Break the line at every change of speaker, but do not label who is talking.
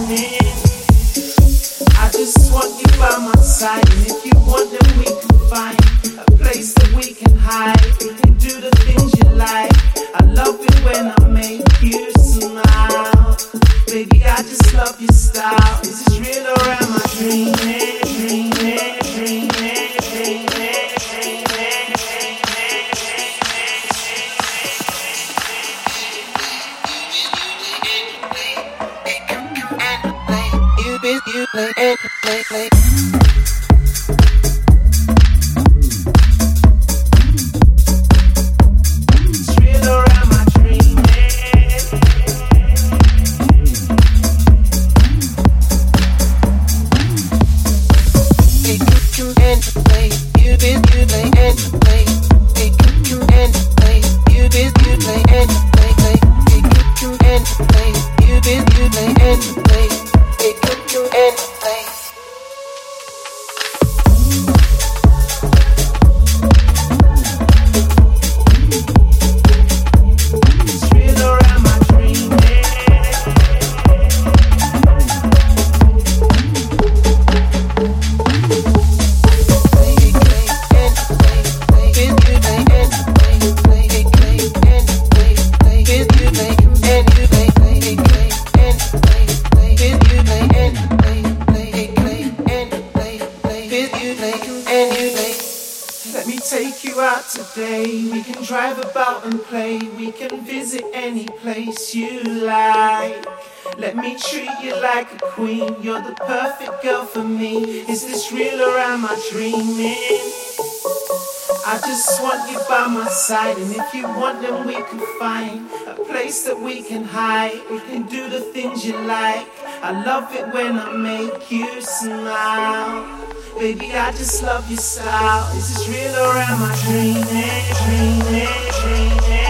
dreaming. I just want you by my side, and if you want, then we can find a place that we can hide. We can do the things you like. I love it when I make you smile. Baby, I just love your style. Is this real or am I dreaming? Dreaming, dreaming, dreaming, dreaming.
You play and play.
It's real or am I dreaming?
You and play. You play and play. You and play. You play and play. You and play. You play and play. You and play.
It's real or am I dreaming? Let me take you out today. We can drive about and play. We can visit any place you like. Let me treat you like a queen. You're the perfect girl for me. Is this real or am I dreaming? I just want you by my side, and if you want, then we can find a place that we can hide. We can do the things you like. I love it when I make you smile. Baby, I just love your style. Is this real or am I dreaming? Dreaming, dreaming.